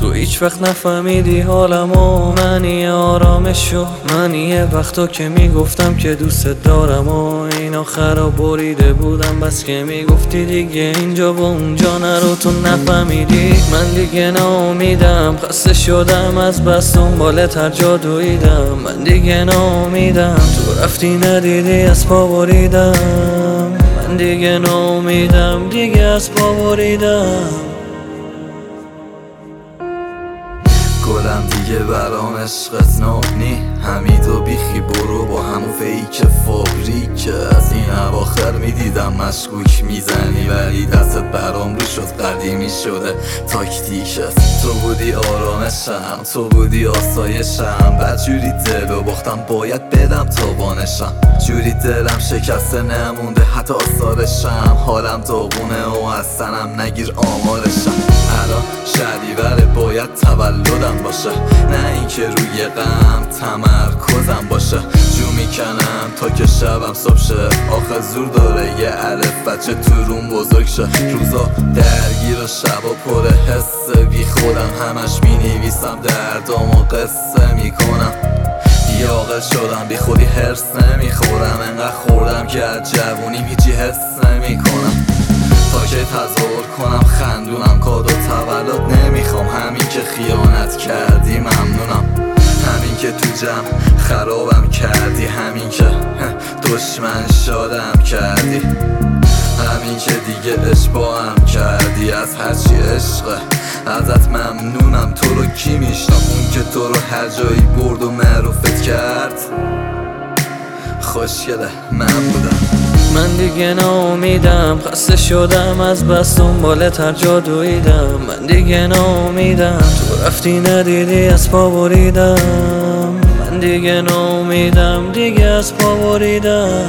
تو هیچ وقت نفهمیدی حالمو، منی آرامشو، منی وقتا که میگفتم که دوست دارم و این آخرا بریده بودم، بس که میگفتی دیگه اینجا و اونجا نرو. تو نفهمیدی من دیگه ناامیدم، خسته شدم از بس دنبالت هر جا دویدم. من دیگه ناامیدم، تو رفتی ندیدی از پا بریدم. من دیگه ناامیدم، دیگه از پا بریدم. گلم دیگه برام عشقت نابنی، حمید و بیخی برو با همون فیک فابریک. از این اواخر میدیدم مشکوک میزنی، ولی دستت برام رو شد قدیمی شده تاکتیکت. تو بودی آرامشم، تو بودی آسایشم، بدجوری دلو باختم باید بدم تاوانشم. جوری دلم شکسته نمونده حتی آثارشم، حالم داغونه و از سنم نگیر آمارشم. الان شهریوره باید تولدم باشه، نه اینکه روی غم تمرکزم باشه. جو میکنم تا که شبم صبح شه، آخه زور داره یه الف بچه تو روم بزرگ شه. روزا درگیر و شبا پر حس بی خودم، همش مینویسم دردامو قصه میکنم. بیاقل شدم بی خودی هرس نمیخورم، انقدر خوردم که از جوونیم هیچی حس نمیکنم. تا که تظاهر کنم خندونم، کادو تولد نمیخوام، همین که خیانت کردی ممنونم. همین که تو جمع خرابم کردی، همین که دشمن شادم کردی، همین که دیگه اشباهم کردی. از هرچی عشقه ازت ممنونم. تو رو کی میشنم؟ اون که تو رو هر جایی برد و معروفت کرد خوشگله من بودم. من دیگه ناامیدم، خسته شدم از بس دنبالت هر جا دویدم. من دیگه ناامیدم، تو رفتی ندیدی از پا بریدم. من دیگه ناامیدم، دیگه از پا بریدم.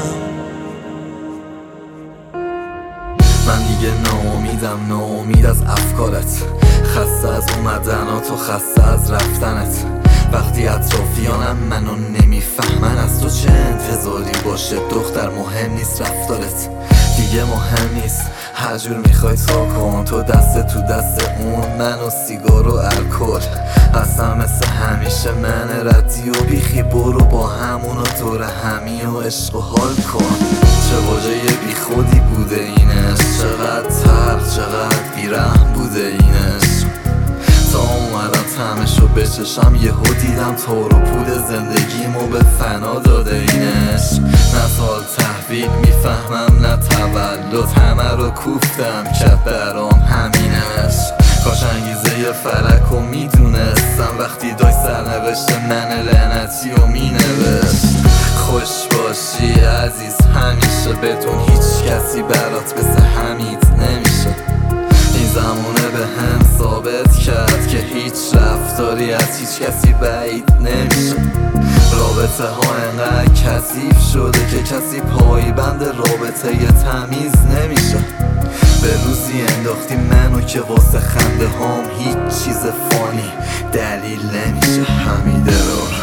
من دیگه ناامیدم، ناامید از افکارت، خسته از اومدنات و خسته از رفتنت. وقتی اطرافیانم منو نمیفهمن، از تو چه انتظاری باشه دختر؟ مهم نیست رفتارت، دیگه مهم نیست هر جور میخوای تا کن. تو دست تو دست اون، من و سیگار و الکل، اصلا مثل همیشه من ردی و بیخی برو با همون و دور همی و عشق و حال کن. چه واژه بی خودی بوده اینش، چقدر تر چقدر بیرحم بوده اینش. تا اومدم تمشو بچشم یهو دیدم تار و پود زندگیمو به فنا داده اینش. نه سال تحویل میفهمم نه تولد، همه رو کوفتم که برام همینش. کاش انگیزه فلکو میدونستم وقتی دای سرنوشت من لعنتی و مینوشت. خوش باشی عزیز همیشه، بدون هیچ کسی برات مثل حمید نمیشه. این زمونه به هم ثابت کرد که هیچ رفتاری از هیچ کسی بعید نمیشه. رابطه ها انقدر کثیف شده که کسی پایبند رابطه تمیز نمیشه. به روزی انداختی منو که واسه خنده هام هیچ چیز فانی دلیل نمیشه. حمیده رو